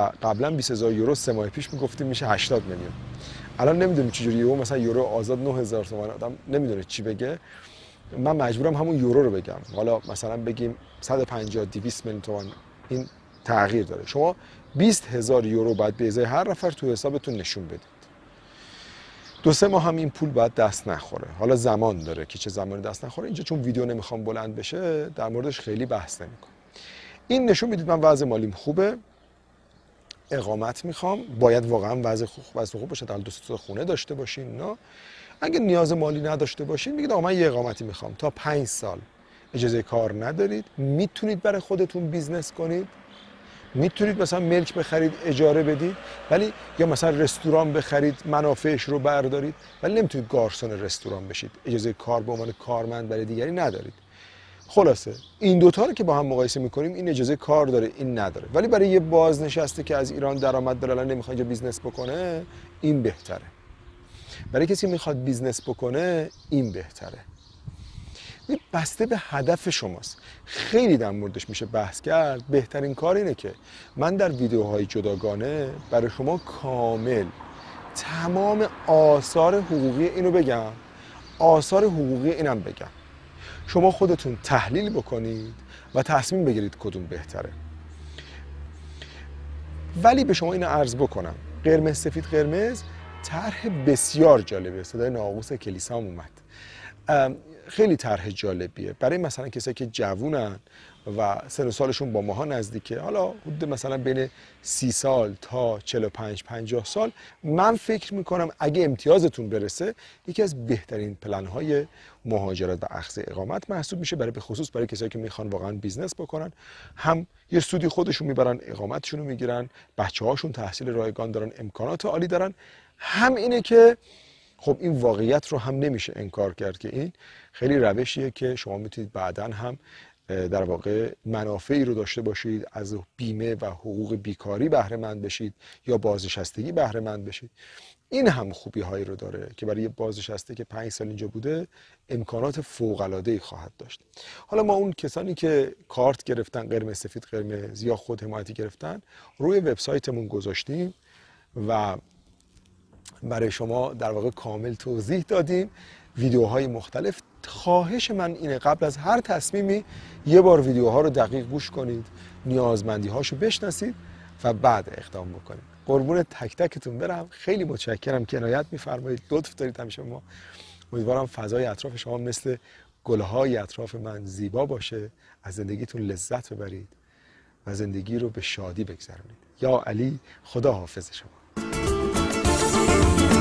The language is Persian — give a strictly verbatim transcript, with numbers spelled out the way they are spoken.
و قبلا بیست هزار یورو سه ماه پیش میگفتیم میشه هشتاد میلیون. الان نمیدونیم چجوری یورو مثلا یورو آزاد نه هزار تومان، آدم نمیدونه چی بگه. من مجبورم همون یورو رو بگم. حالا مثلا بگیم صد و پنجاه دویست میلیون تومان، این تغییر داره. شما بیست هزار یورو باید به ازای هر نفر تو حسابتون نشون بدید. دو سه ماه هم این پول باید دست نخوره. حالا زمان داره که چه زمانی دست نخوره. اینجا چون ویدیو نمیخوام بلند بشه در موردش خیلی بحث نمیکنم. این نشون میدید من وضع مالیم خوبه، اقامت میخوام، باید واقعا وضع خوب وضع خوب باشه، تا دو تا خونه داشته باشین. نه اگه نیاز مالی نداشته باشین میگید آقا من یه اقامتی میخوام، تا پنج سال اجازه کار ندارید، میتونید برای خودتون بیزنس کنید، میتونید مثلا ملک بخرید اجاره بدید، ولی یا مثلا رستوران بخرید منافعش رو بردارید، ولی نمیتونید گارسون رستوران بشید، اجازه کار به عنوان کارمند برای دیگری ندارید. خلاصه این دوتا رو که با هم مقایسه میکنیم، این اجازه کار داره این نداره، ولی برای یه بازنشسته که از ایران درآمد داره الان نمیخواد اینجا بیزنس بکنه این بهتره. برای کسی میخواد بیزنس بکنه این بهتره. این بسته به هدف شماست. خیلی در موردش میشه بحث کرد. بهترین کار اینه که من در ویدیوهای جداگانه برای شما کامل تمام آثار حقوقی اینو بگم، آثار حقوقی اینم بگم. شما خودتون تحلیل بکنید و تصمیم بگیرید کدوم بهتره. ولی به شما اینو عرض بکنم، قرمز سفید قرمز طرح بسیار جالبه. صدای ناقوس کلیسا هم اومد. خیلی طرح جالبیه برای مثلا کسایی که جوونن و سن و سالشون با ماها نزدیکه، حالا حدود مثلا بین سی سال تا چهل و پنج پنجاه سال. من فکر میکنم اگه امتیازتون برسه یکی از بهترین پلن‌های مهاجرت و اخذ اقامت محسوب میشه، برای به خصوص برای کسایی که میخوان واقعا بیزنس بکنن، هم یه سودی خودشون میبرن، اقامتشون رو میگیرن، بچه‌هاشون تحصیل رایگان دارن، امکانات عالی دارن. هم اینه که خب این واقعیت رو هم نمیشه انکار کرد که این خیلی روشیه که شما میتونید بعداً هم در واقع منافعی رو داشته باشید، از بیمه و حقوق بیکاری بهره مند بشید یا بازنشستگی بهره مند بشید. این هم خوبی هایی رو داره که برای بازنشسته که پنج سال اینجا بوده امکانات فوق العاده خواهد داشت. حالا ما اون کسانی که کارت گرفتن، قرمز سفید قرمز یا خود حمایتی گرفتن، روی وبسایتمون گذاشتیم و برای شما در واقع کامل توضیح دادیم، ویدیوهای مختلف. خواهش من اینه قبل از هر تصمیمی یه بار ویدیوها رو دقیق گوش کنید، نیازمندی هاشو بشناسید و بعد اقدام بکنید. قربون تک تکتون برم. خیلی متشکرم که عنایت می‌فرمایید، لطف دارید همیشه. ما امیدوارم فضای اطراف شما مثل گل‌های اطراف من زیبا باشه، از زندگیتون لذت ببرید و زندگی رو به شادی بگذرونید. یا علی، خدا حافظ شما.